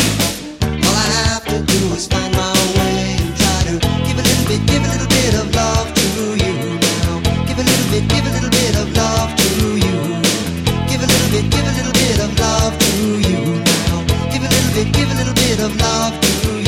All I have to do is find my way and try to give a little bit of love to you now. Give a little bit of love to you. Give a little bit of love to you now. Give a little bit of love to you.